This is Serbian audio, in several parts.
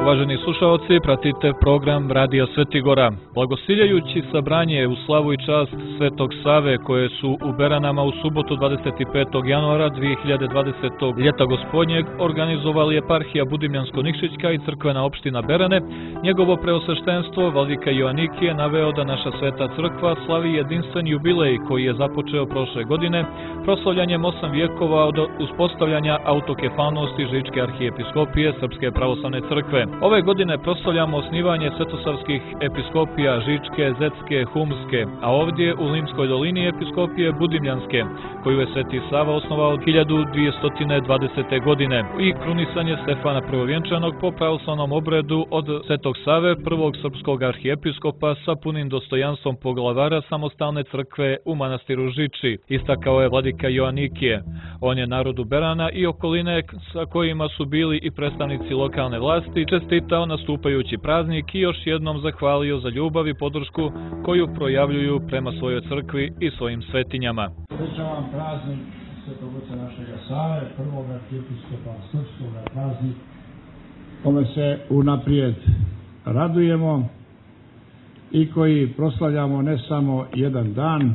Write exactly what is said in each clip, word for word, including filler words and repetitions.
Uvaženi slušaoci, pratite program Radija Svetigora. Blagosiljajući sabranje u slavu i čast Svetog Save koje su u Beranama u subotu dvadeset petog januara dvije hiljade dvadesetog ljeta gospodnjeg organizovali eparhija Budimljansko-Nikšićka i crkvena opština Berane, njegovo preosveštenstvo vladika Joanikije naveo da naša sveta crkva slavi jedinstven jubilej koji je započeo prošle godine proslavljanjem osam vjekova od uspostavljanja autokefalnosti Žičke arhijepiskopije Srpske pravoslavne crkve. Ove godine proslavljamo osnivanje svetosavskih episkopija Žičke, Zetske, Humske, a ovdje u Limskoj dolini episkopije Budimljanske, koju je Sveti Sava osnovao hiljadu dvjesto dvadesete. godine, i krunisanje Stefana Prvovjenčanog po pravoslavnom obredu od Svetog Save, prvog srpskog arhijepiskopa sa punim dostojanstvom poglavara samostalne crkve u manastiru Žiči, istakao je vladika Joanikije. On je narodu Berana i okoline sa kojima su bili i predstavnici lokalne vlasti čestitao nastupajući praznik i još jednom zahvalio za ljubav i podršku koju projavljuju prema svojoj crkvi i svojim svetinjama. Srećavam praznik Svetog Oca našega Save, prvog arhijepiskopa srpskog, praznik kome se unaprijed radujemo i koji proslavljamo ne samo jedan dan,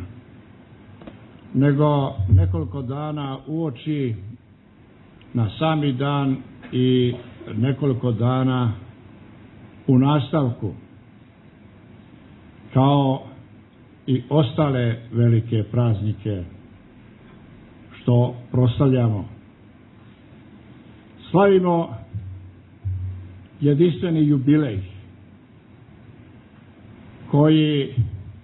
nego nekoliko dana uoči na sami dan i nekoliko dana u nastavku, kao i ostale velike praznike što proslavljamo. Slavimo jedinstveni jubilej koji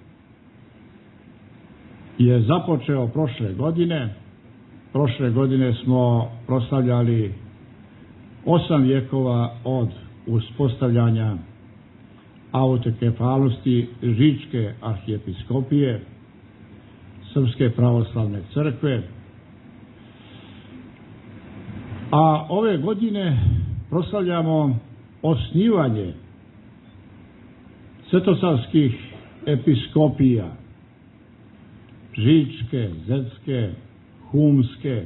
je započeo prošle godine. Prošle godine smo proslavljali osam vjekova od uspostavljanja autokefalnosti Žičke arhijepiskopije Srpske pravoslavne crkve. A ove godine proslavljamo osnivanje svetosavskih episkopija Žičke, Zetske, Humske,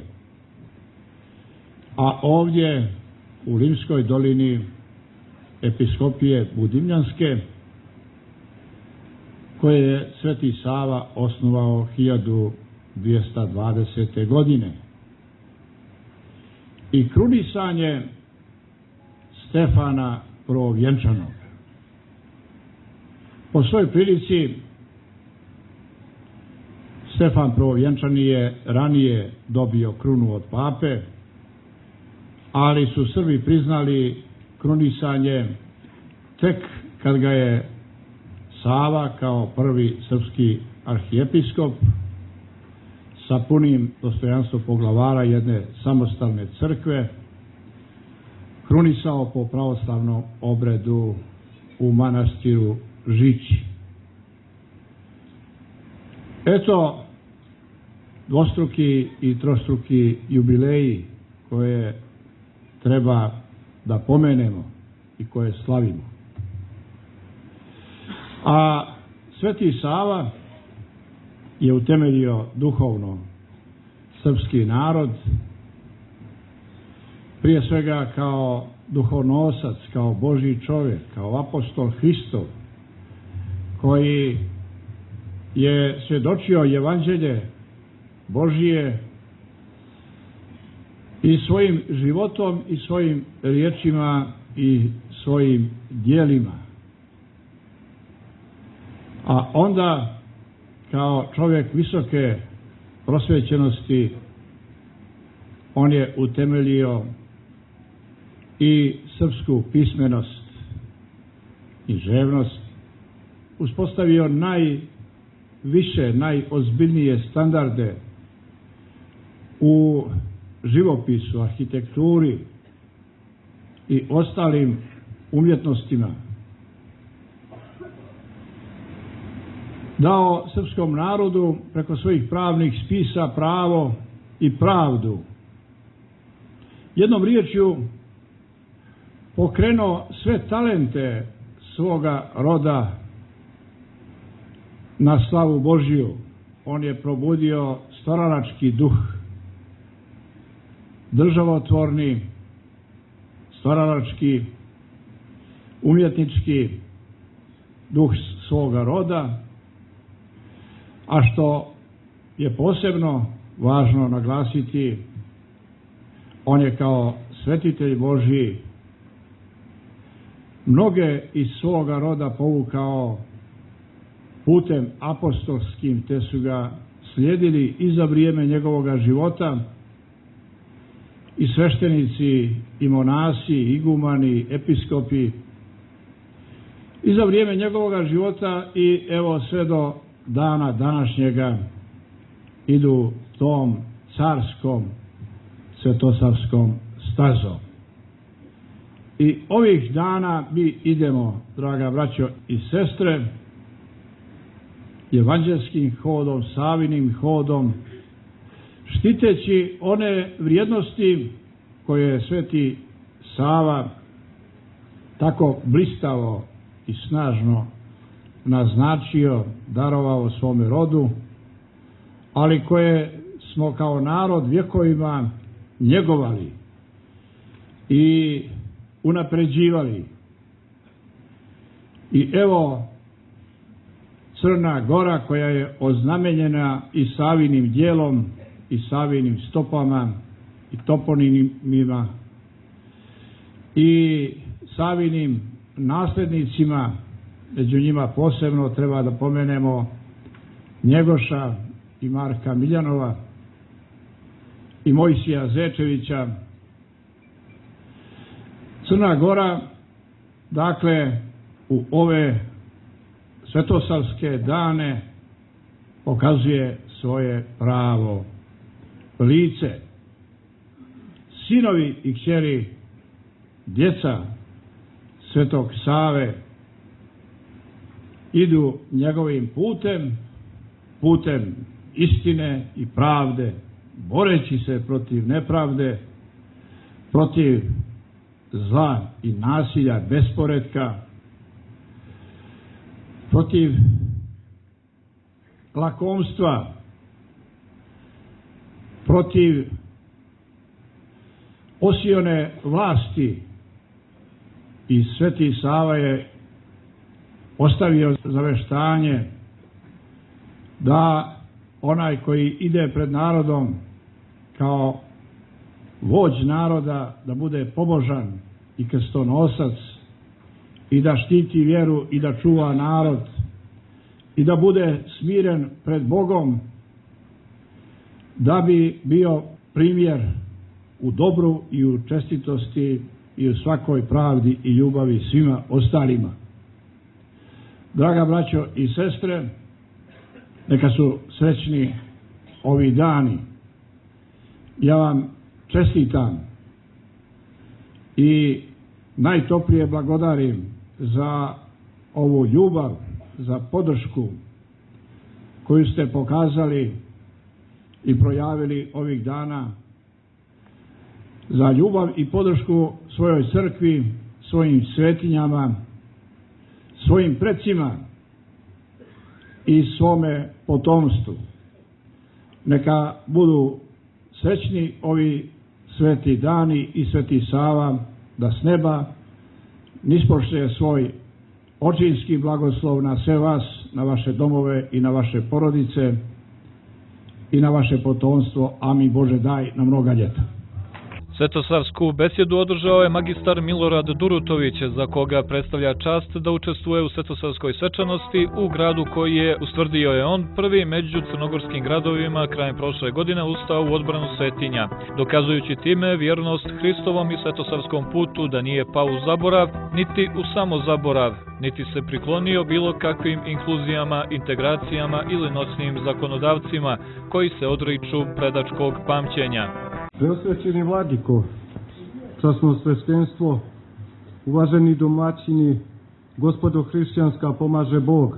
a ovdje u Limskoj dolini episkopije Budimljanske, koje je Sveti Sava osnovao hiljadu dvjesto dvadesete. godine. I krunisanje Stefana Prvovjenčanog. Po svojoj prilici Stefan Prvovjenčani je ranije dobio krunu od pape, ali su Srbi priznali krunisanje tek kad ga je Sava kao prvi srpski arhijepiskop sa punim dostojanstvom poglavara jedne samostalne crkve krunisao po pravoslavnom obredu u manastiru Žiči. Eto dvostruki i trostruki jubileji koje treba da pomenemo i koje slavimo. A Sveti Sava je utemeljio duhovno srpski narod, prije svega kao duhovnosac, kao Božji čovjek, kao apostol Hristov, koji je svjedočio evanđelje Božije i svojim životom i svojim riječima i svojim djelima. A onda kao čovjek visoke prosvećenosti on je utemeljio i srpsku pismenost, književnost, uspostavio najviše, najozbiljnije standarde u živopisu, arhitekturi i ostalim umjetnostima. Dao srpskom narodu preko svojih pravnih spisa pravo i pravdu. Jednom riječju pokrenuo sve talente svoga roda na slavu Božiju. On je probudio stvaralački duh, državotvorni, stvaralački, umjetnički duh svoga roda, a što je posebno važno naglasiti, on je kao svetitelj Božji mnoge iz svoga roda povukao putem apostolskim, te su ga slijedili i za vrijeme njegovoga života i sveštenici, i monasi, i igumani, episkopi, i za vrijeme njegovoga života i evo sve do dana današnjega idu tom carskom, svetosavskom stazom. I ovih dana mi idemo, draga braćo i sestre, evanđelskim hodom, Savinim hodom, štiteći one vrijednosti koje je sveti Sava tako blistavo i snažno naznačio, darovao svome rodu, ali koje smo kao narod vjekovima njegovali i unapređivali. I evo Crna Gora, koja je oznamenjena i Savinim djelom i Savinim stopama i toponimima i Savinim nasljednicima, među njima posebno treba da pomenemo Njegoša i Marka Miljanova i Mojsija Zečevića. Crna Gora, dakle, u ove svetosavske dane pokazuje svoje pravo lice. Sinovi i kćeri, djeca Svetog Save idu njegovim putem, putem istine i pravde, boreći se protiv nepravde, protiv zla i nasilja, besporedka, protiv lakomstva, protiv osione vlasti. I sveti Sava je ostavio zaveštanje da onaj koji ide pred narodom kao vođ naroda, da bude pobožan i krstonosac i da štiti vjeru i da čuva narod i da bude smiren pred Bogom, da bi bio primjer u dobru i u čestitosti i u svakoj pravdi i ljubavi svima ostalima. Draga braćo i sestre, neka su srećni ovi dani. Ja vam čestitam i najtoplije blagodarim za ovu ljubav, za podršku koju ste pokazali i projavili ovih dana, za ljubav i podršku svojoj crkvi, svojim svetinjama, svojim precima i svome potomstvu. Neka budu srećni ovi sveti dani i sveti Sava, da s neba nispošle svoj očinski blagoslov na sve vas, na vaše domove i na vaše porodice i na vaše potomstvo. Amin. Bože, daj na mnoga ljeta. Svetosavsku besjedu održao je magistar Milorad Durutović, za koga predstavlja čast da učestvuje u svetosavskoj svečanosti u gradu koji je, ustvrdio je on, prvi među crnogorskim gradovima krajem prošle godine ustao u odbranu svetinja, dokazujući time vjernost Hristovom i svetosavskom putu, da nije pao u zaborav, niti u samozaborav, niti se priklonio bilo kakvim inkluzijama, integracijama ili nocnim zakonodavcima koji se odriču predačkog pamćenja. Preosvećeni vladiko, časno sveštenstvo, uvaženi domaćini, gospodo hrišćanska, pomaže Bog.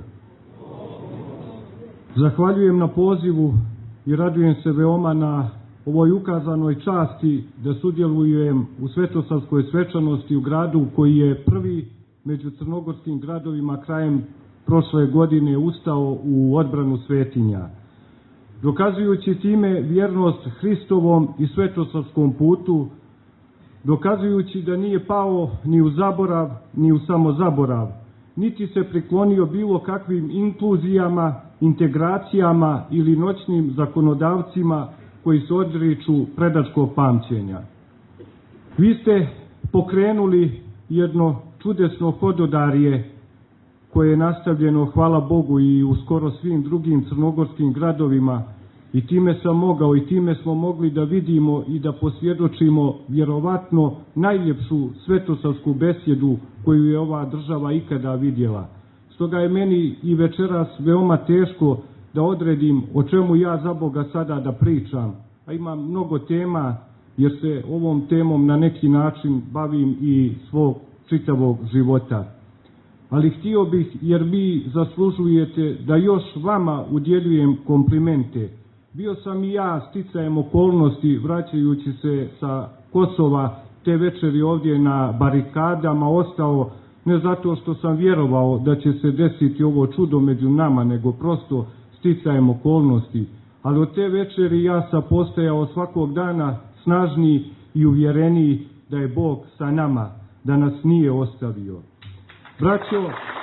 Zahvaljujem na pozivu i radujem se veoma na ovoj ukazanoj časti da sudjelujem u svetosavskoj svečanosti u gradu koji je prvi među crnogorskim gradovima krajem prošle godine ustao u odbranu svetinja, dokazujući time vjernost Hristovom i svetosavskom putu, dokazujući da nije pao ni u zaborav, ni u samozaborav, niti se priklonio bilo kakvim inkluzijama, integracijama ili noćnim zakonodavcima koji se odriču predačkog pamćenja. Vi ste pokrenuli jedno čudesno hododarje koje je nastavljeno, hvala Bogu, i u skoro svim drugim crnogorskim gradovima, i time sam mogao i time smo mogli da vidimo i da posvjedočimo vjerovatno najljepšu svetosavsku besjedu koju je ova država ikada vidjela. Stoga je meni i večeras veoma teško da odredim o čemu ja za Boga sada da pričam, a imam mnogo tema jer se ovom temom na neki način bavim i svog čitavog života. Ali htio bih, jer vi zaslužujete da još vama udjeljujem komplimente. Bio sam i ja sticajem okolnosti, vraćajući se sa Kosova te večeri ovdje na barikadama, ostao ne zato što sam vjerovao da će se desiti ovo čudo među nama, nego prosto sticajem okolnosti. Ali od te večeri ja sam postajao svakog dana snažniji i uvjereniji da je Bog sa nama, da nas nije ostavio. Braćo,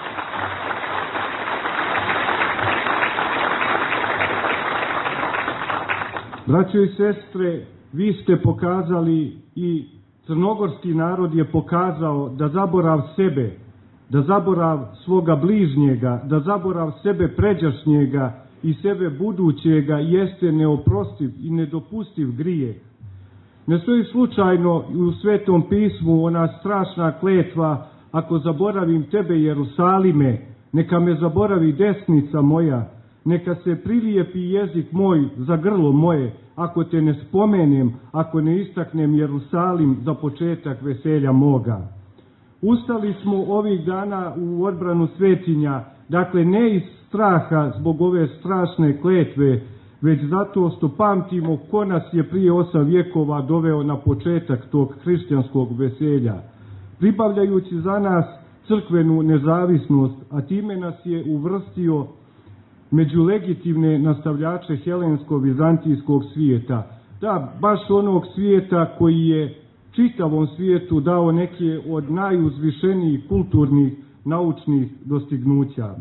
braćo i sestre, vi ste pokazali i crnogorski narod je pokazao da zaborav sebe, da zaborav svoga bližnjega, da zaborav sebe pređašnjega i sebe budućega jeste neoprostiv i nedopustiv grijeh. Ne stoji slučajno u Svetom pismu ona strašna kletva: ako zaboravim tebe, Jerusalime, neka me zaboravi desnica moja, neka se prilijepi jezik moj za grlo moje, ako te ne spomenem, ako ne istaknem Jerusalim za početak veselja moga. Ustali smo ovih dana u odbranu svetinja, dakle ne iz straha zbog ove strašne kletve, već zato što pamtimo ko nas je prije osam vjekova doveo na početak tog hrišćanskog veselja, pribavljajući za nas crkvenu nezavisnost, a time nas je uvrstio među legitimne nastavljače helensko-vizantijskog svijeta. Da, baš onog svijeta koji je čitavom svijetu dao neke od najuzvišenijih kulturnih, naučnih dostignuća.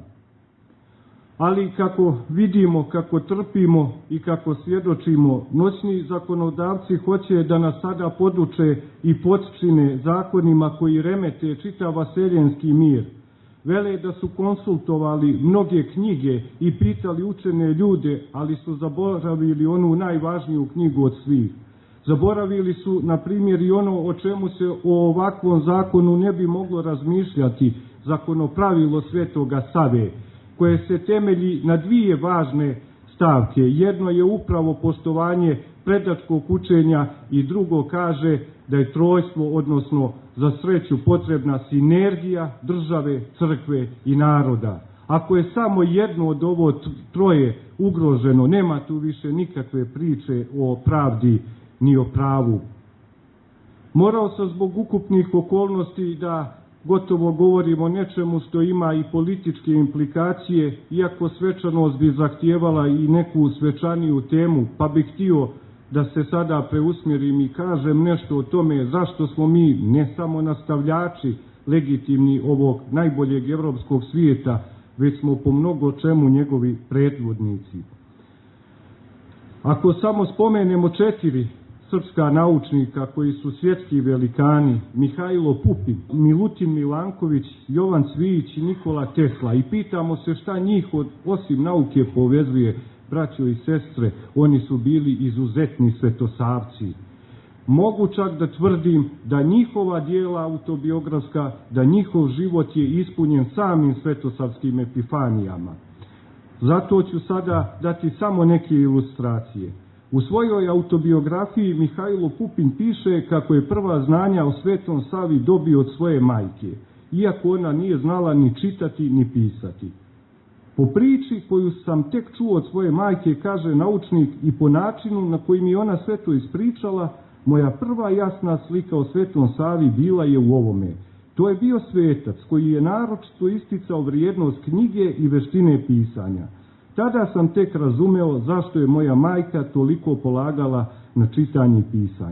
Ali kako vidimo, kako trpimo i kako svjedočimo, noćni zakonodavci hoće da nas sada poduče i potčine zakonima koji remete čitav vaseljenski mir. Vele da su konsultovali mnoge knjige i pitali učene ljude, ali su zaboravili onu najvažniju knjigu od svih. Zaboravili su, na primjer, i ono o čemu se o ovakvom zakonu ne bi moglo razmišljati, zakonopravilo Svetoga Save, koje se temelji na dvije važne stavke. Jedno je upravo poštovanje predačkog učenja i drugo kaže da je trojstvo, odnosno za sreću potrebna sinergija države, crkve i naroda. Ako je samo jedno od ovo troje ugroženo, nema tu više nikakve priče o pravdi ni o pravu. Morao sam zbog ukupnih okolnosti da gotovo govorim o nečemu što ima i političke implikacije, iako svečanost bi zahtijevala i neku svečaniju temu, pa bih htio da se sada preusmjerim i kažem nešto o tome zašto smo mi ne samo nastavljači legitimni ovog najboljeg evropskog svijeta, već smo po mnogo čemu njegovi predvodnici. Ako samo spomenemo četiri srpska naučnika koji su svjetski velikani, Mihajlo Pupin, Milutin Milanković, Jovan Cvijić i Nikola Tesla, i pitamo se šta njih od, osim nauke povezuje, braćo i sestre, oni su bili izuzetni svetosavci. Mogu čak da tvrdim da njihova dijela autobiografska, da njihov život je ispunjen samim svetosavskim epifanijama. Zato ću sada dati samo neke ilustracije. U svojoj autobiografiji Mihajlo Pupin piše kako je prva znanja o Svetom Savi dobio od svoje majke, iako ona nije znala ni čitati ni pisati. Po priči koju sam tek čuo od svoje majke, kaže naučnik, i po načinu na koji mi ona sve to ispričala, moja prva jasna slika o Svetom Savi bila je u ovome. To je bio svetac koji je naročito isticao vrijednost knjige i veštine pisanja. Tada sam tek razumeo zašto je moja majka toliko polagala na čitanje i pisanje.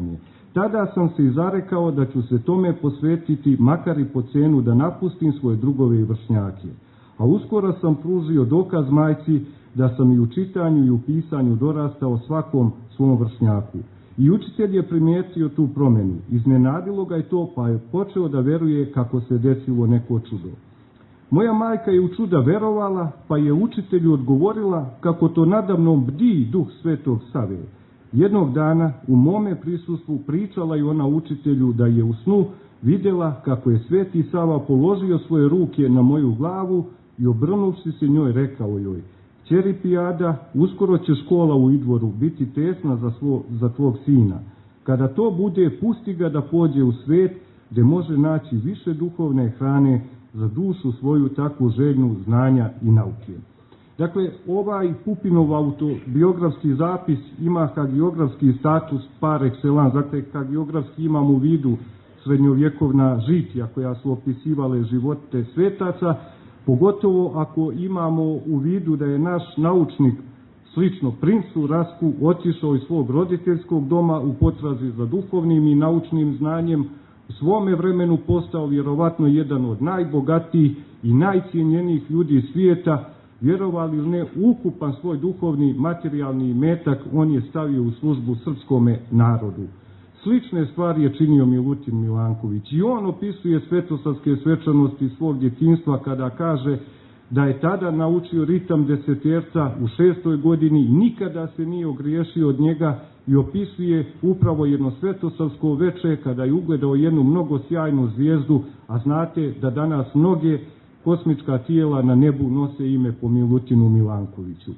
Tada sam se i zarekao da ću se tome posvetiti, makar i po cenu da napustim svoje drugove i vršnjake. A uskoro sam pružio dokaz majci da sam i u čitanju i u pisanju dorastao svakom svom vršnjaku. I učitelj je primijetio tu promjenu. Iznenadilo ga je to, pa je počeo da veruje kako se desilo neko čudo. Moja majka je u čuda verovala, pa je učitelju odgovorila kako to nadamnom bdi duh Svetog Save. Jednog dana u mome prisustvu pričala je ona učitelju da je u snu vidjela kako je Sveti Sava položio svoje ruke na moju glavu i obrnuvši se njoj rekao joj: "Ćeri Pijada, uskoro će škola u Idvoru biti tesna za, svo, za tvog sina. Kada to bude, pusti ga da pođe u svet, gdje može naći više duhovne hrane za dušu svoju takvu željnu znanja i nauke." Dakle, ovaj Pupinov autobiografski zapis ima hagiografski status par excellence. Dakle, hagiografski imam u vidu srednjovjekovna žitija koja su opisivale živote svetaca, pogotovo ako imamo u vidu da je naš naučnik, slično princu Rasku, otišao iz svog roditeljskog doma u potrazi za duhovnim i naučnim znanjem, u svome vremenu postao vjerovatno jedan od najbogatijih i najcijenjenijih ljudi svijeta, vjerovali ili ne, ukupan svoj duhovni materijalni imetak on je stavio u službu srpskome narodu. Slične stvari je činio Milutin Milanković i on opisuje svetosavske svečanosti svog djetinjstva kada kaže da je tada naučio ritam deseterca u šestoj godini, nikada se nije ogriješio od njega i opisuje upravo jedno svetosavsko veče kada je ugledao jednu mnogo sjajnu zvijezdu, a znate da danas mnoge kosmička tijela na nebu nose ime po Milutinu Milankoviću.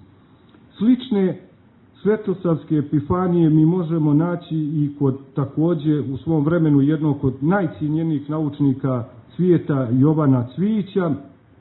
Slične svetosavske epifanije mi možemo naći i kod također u svom vremenu jednog od najcijenjenijih naučnika svijeta Jovana Cvijića,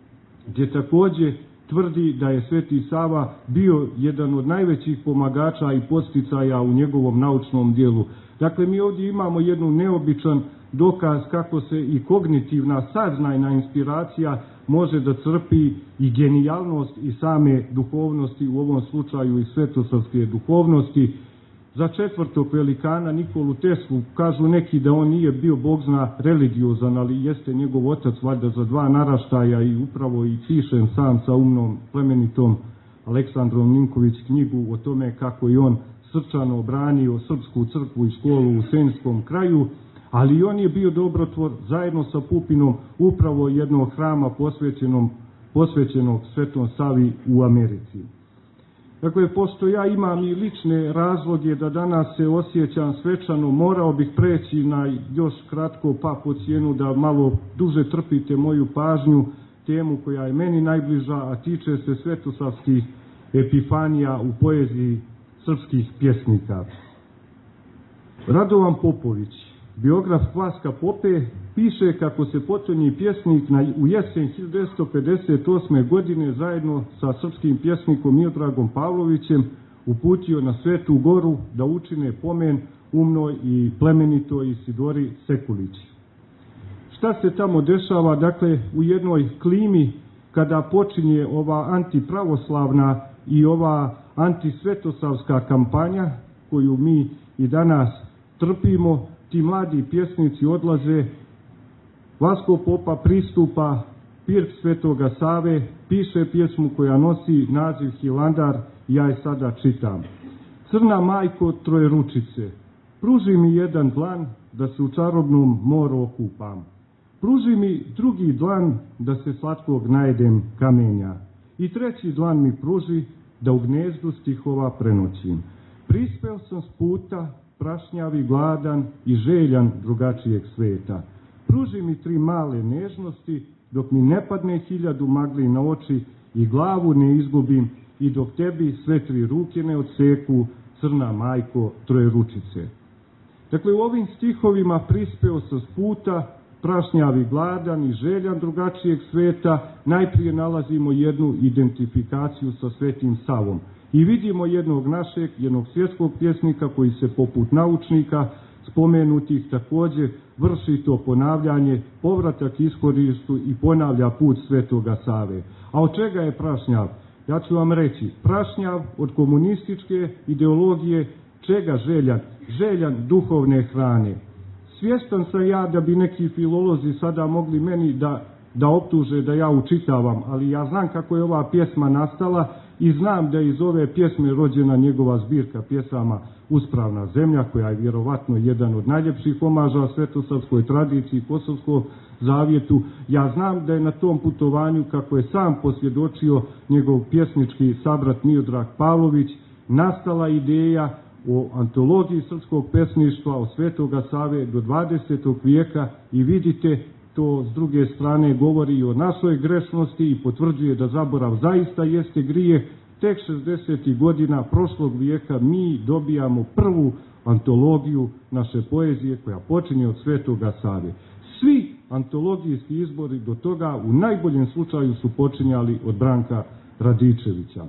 gdje također tvrdi da je Sveti Sava bio jedan od najvećih pomagača i posticaja u njegovom naučnom dijelu. Dakle, mi ovdje imamo jednu neobičan dokaz kako se i kognitivna saznajna inspiracija može da crpi i genijalnost i same duhovnosti, u ovom slučaju i svetosavske duhovnosti. Za četvrtog velikana Nikolu Teslu kažu neki da on nije bio bog zna religiozan, ali jeste njegov otac valjda za dva naraštaja i upravo i pišem sam sa umnom plemenitom Aleksandrom Ninković knjigu o tome kako je on srčano obranio srpsku crkvu i školu u Senjskom kraju, ali on je bio dobrotvor zajedno sa Pupinom upravo jednog hrama posvećenom, posvećenog Svetom Savi u Americi. Dakle, pošto ja imam i lične razloge da danas se osjećam svečano, morao bih preći na još kratko pa po cijenu da malo duže trpite moju pažnju, temu koja je meni najbliža, a tiče se svetosavskih epifanija u poeziji srpskih pjesnika. Radovan Popović, biograf Vaska Pope, piše kako se potonji pjesnik na, u jesen hiljadu devetsto pedeset osme. godine zajedno sa srpskim pjesnikom Miodragom Pavlovićem uputio na Svetu Goru da učine pomen umnoj i plemenitoj Isidori Sekulić. Šta se tamo dešava? Dakle, u jednoj klimi kada počinje ova antipravoslavna i ova antisvetosavska kampanja koju mi i danas trpimo, ti mladi pjesnici odlaze, Vasko Popa pristupa pirk Svetoga Save, piše pjesmu koja nosi naziv Hilandar, ja je sada čitam. Crna majko trojeručice, pruži mi jedan dlan da se u čarobnom moru okupam. Pruži mi drugi dlan da se slatkog najedem kamenja. I treći dlan mi pruži da u gnezdu stihova prenoćim. Prispeo sam s puta, prašnjavi, gladan i željan drugačijeg sveta. Pruži mi tri male nežnosti, dok mi ne padne hiljadu magli na oči i glavu ne izgubim i dok tebi sve tri ruke ne odseku, crna majko trojeručice. Dakle, u ovim stihovima prispeo sam s puta, prašnjavi, gladan i željan drugačijeg sveta, najprije nalazimo jednu identifikaciju sa Svetim Savom. I vidimo jednog našeg, jednog svjetskog pjesnika koji se poput naučnika spomenutih također vrši to ponavljanje, povratak ishodištu i ponavlja put Svetoga Save. A od čega je prašnjav? Ja ću vam reći, prašnjav od komunističke ideologije Čega željan? Željan duhovne hrane. Svjestan sam ja da bi neki filolozi sada mogli meni da, da optuže da ja učitavam, ali ja znam kako je ova pjesma nastala i znam da je iz ove pjesme rođena njegova zbirka pjesama Uspravna zemlja, koja je vjerovatno jedan od najljepših omaža svetosavskoj tradiciji, Kosovskom zavjetu. Ja znam da je na tom putovanju, kako je sam posvjedočio njegov pjesnički sabrat Miodrag Pavlović, nastala ideja o antologiji srpskog pesništva od Svetoga Save do dvadesetog vijeka i vidite, to s druge strane govori i o našoj grešnosti i potvrđuje da zaborav zaista jeste grijeh. Tek šezdesetih godina prošlog vijeka mi dobijamo prvu antologiju naše poezije koja počinje od Svetoga Save. Svi antologijski izbori do toga u najboljem slučaju su počinjali od Branka Radičevića.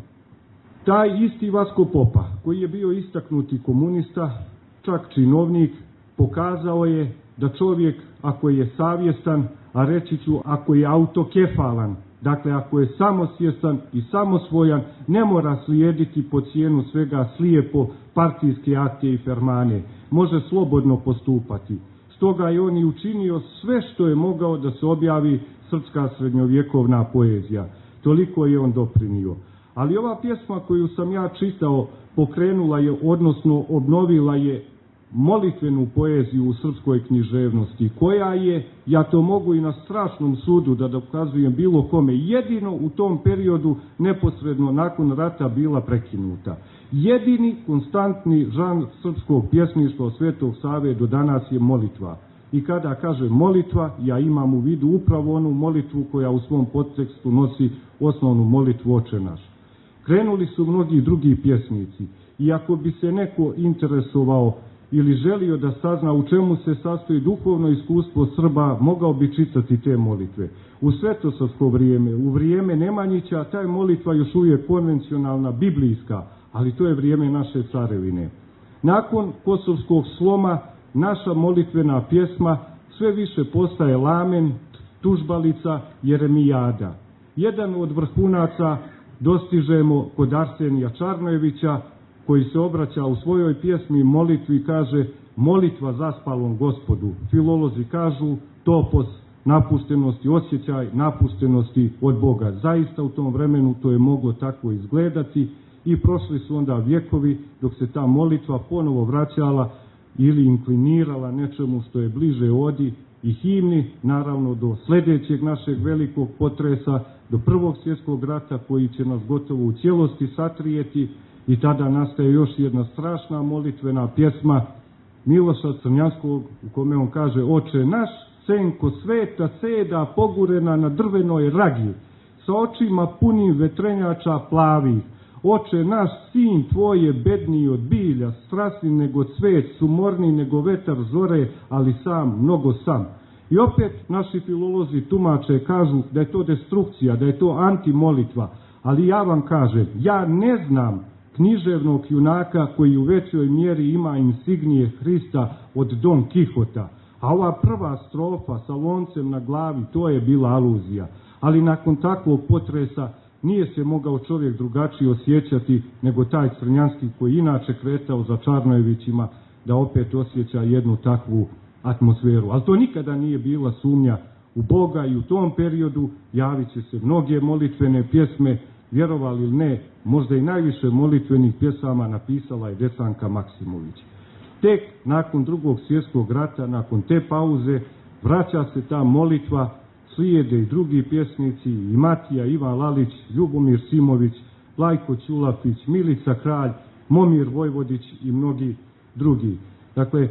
Taj isti Vasko Popa, koji je bio istaknuti komunista, čak činovnik, pokazao je da čovjek, ako je savjestan, a reći ću ako je autokefalan, dakle ako je samosvjestan i samosvojan, ne mora slijediti po cijenu svega slijepo partijske akte i fermane, može slobodno postupati. Stoga je on i učinio sve što je mogao da se objavi srpska srednjovjekovna poezija. Toliko je on doprinio. Ali ova pjesma koju sam ja čitao pokrenula je, odnosno obnovila je molitvenu poeziju u srpskoj književnosti, koja je, ja to mogu i na strašnom sudu da dokazujem bilo kome, jedino u tom periodu neposredno nakon rata bila prekinuta. Jedini konstantni žanr srpskog pjesništva od Svetog Save do danas je molitva. I kada kažem molitva, ja imam u vidu upravo onu molitvu koja u svom podtekstu nosi osnovnu molitvu Oče naš. Krenuli su mnogi drugi pjesnici i ako bi se neko interesovao ili želio da sazna u čemu se sastoji duhovno iskustvo Srba, mogao bi čitati te molitve. U svetosavsko vrijeme, u vrijeme Nemanjića, ta je molitva još uvijek konvencionalna, biblijska, ali to je vrijeme naše carevine. Nakon kosovskog sloma, naša molitvena pjesma sve više postaje lamen, tužbalica, jeremijada. Jedan od vrhunaca dostižemo kod Arsenija Čarnojevića, koji se obraća u svojoj pjesmi molitvi i kaže molitva zaspalom Gospodu. Filolozi kažu topos napuštenosti, osjećaj napuštenosti od Boga. Zaista u tom vremenu to je moglo tako izgledati i prošli su onda vjekovi dok se ta molitva ponovo vraćala ili inklinirala nečemu što je bliže odi i himni, naravno do sljedećeg našeg velikog potresa, do Prvog svjetskog rata koji će nas gotovo u cijelosti satrijeti. I tada nastaje još jedna strašna molitvena pjesma Miloša Crnjanskog u kome on kaže Oče naš, senko sveta seda pogurena na drvenoj ragi, sa očima punim vetrenjača plavi. Oče naš, sin tvoj je bedniji od bilja, strasni nego cvet, sumorniji nego vetar zore, ali sam, mnogo sam. I opet naši filolozi tumače kažu da je to destrukcija, da je to antimolitva, ali ja vam kažem, ja ne znam književnog junaka koji u većoj mjeri ima insignije Hrista od Don Kihota. A ova prva strofa sa loncem na glavi, to je bila aluzija. Ali nakon takvog potresa nije se mogao čovjek drugačije osjećati nego taj Crnjanski koji inače kretao za Čarnojevićima da opet osjeća jednu takvu atmosferu. Ali to nikada nije bila sumnja u Boga i u tom periodu javit će se mnoge molitvene pjesme. Vjerovali ili ne, možda i najviše molitvenih pjesama napisala je Desanka Maksimović. Tek nakon Drugog svjetskog rata, nakon te pauze, vraća se ta molitva, slijede i drugi pjesnici, i Matija, Ivan Lalić, Ljubomir Simović, Lajko Ćulapić, Milica Kralj, Momir Vojvodić i mnogi drugi. Dakle,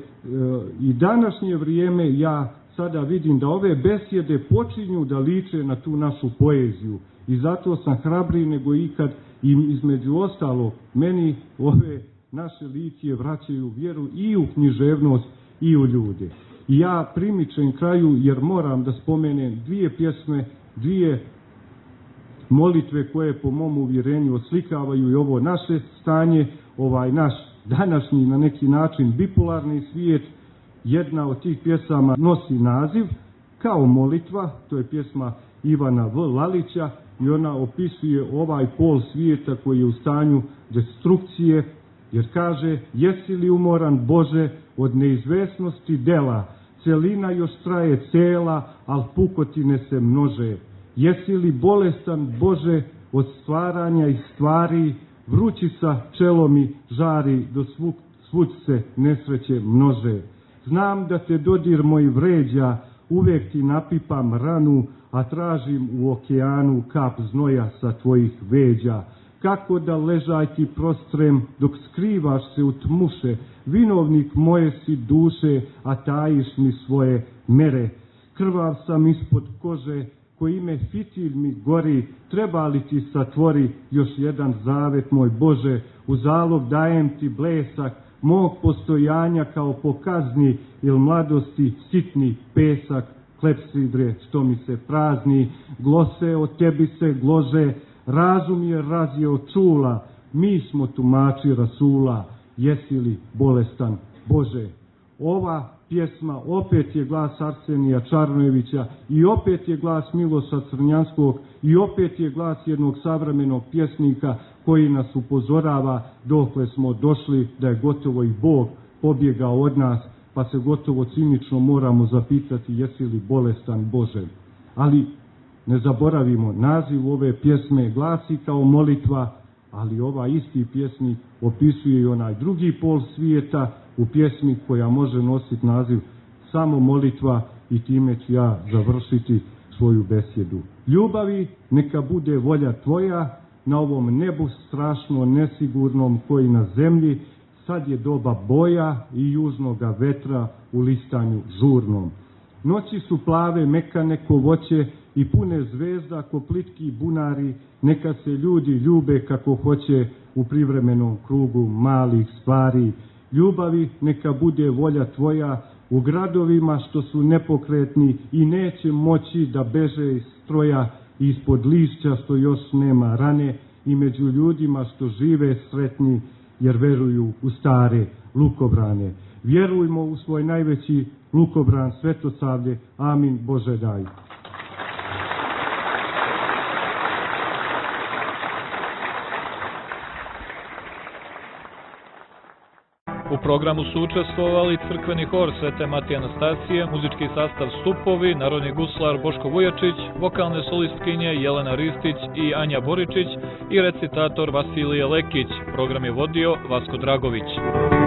i današnje vrijeme ja sada vidim da ove besjede počinju da liče na tu našu poeziju. I zato sam hrabriji nego ikad i između ostalo meni ove naše litije vraćaju vjeru i u književnost i u ljude. I ja primičem kraju jer moram da spomenem dvije pjesme, dvije molitve koje po mom uvjerenju oslikavaju i ovo naše stanje, ovaj naš današnji na neki način bipolarni svijet. Jedna od tih pjesama nosi naziv kao molitva, to je pjesma Ivana V. Lalića i ona opisuje ovaj pol svijeta koji je u stanju destrukcije jer kaže, jesi li umoran, Bože, od neizvesnosti dela, celina još traje cela, al pukotine se množe. Jesi li bolestan, Bože, od stvaranja i stvari, vrućica čelo mi žari, do svud, svud se nesreće množe. Znam da te dodir moj vređa, uvek ti napipam ranu, a tražim u okeanu kap znoja sa tvojih veđa. Kako da ležaj ti prostrem, dok skrivaš se u tmuše, vinovnik moje si duše, a tajiš mi svoje mere. Krvav sam ispod kože, ko ime fitilj mi gori, treba li ti satvori još jedan zavet moj Bože, u zalog dajem ti blesak, mog postojanja kao po kazni, il mladosti sitni pesak, klepsidre što mi se prazni, glose o tebi se glože, razum je razjeo čula, mi smo tumači Rasula, jesi li bolestan, Bože. Ova pjesma opet je glas Arsenija Čarnojevića i opet je glas Miloša Crnjanskog i opet je glas jednog savremenog pjesnika koji nas upozorava dokle smo došli, da je gotovo i Bog pobjegao od nas, pa se gotovo cinično moramo zapitati jesi li bolestan, Bože. Ali ne zaboravimo, naziv ove pjesme glasi kao molitva, ali ova isti pjesnik opisuje i onaj drugi pol svijeta u pjesmi koja može nositi naziv samo molitva, i time ću ja završiti svoju besjedu. Ljubavi, neka bude volja tvoja na ovom nebu strašno nesigurnom koji na zemlji, sad je doba boja i južnoga vetra u listanju žurnom. Noći su plave, mekane ko voće i pune zvezda ko plitki bunari, neka se ljudi ljube kako hoće u privremenom krugu malih stvari. Ljubavi, neka bude volja tvoja u gradovima što su nepokretni i neće moći da beže iz stroja, ispod lišća što još nema rane, i među ljudima što žive sretni jer veruju u stare lukobrane. Vjerujmo u svoj najveći lukobran Svetosavlje. Amin, Bože daj. U programu su učestvovali crkveni hor Svete Matije Anastasije, muzički sastav Stupovi, narodni guslar Boško Vujačić, vokalne solistkinje Jelena Ristić i Anja Boričić i recitator Vasilije Lekić. Program je vodio Vasko Dragović.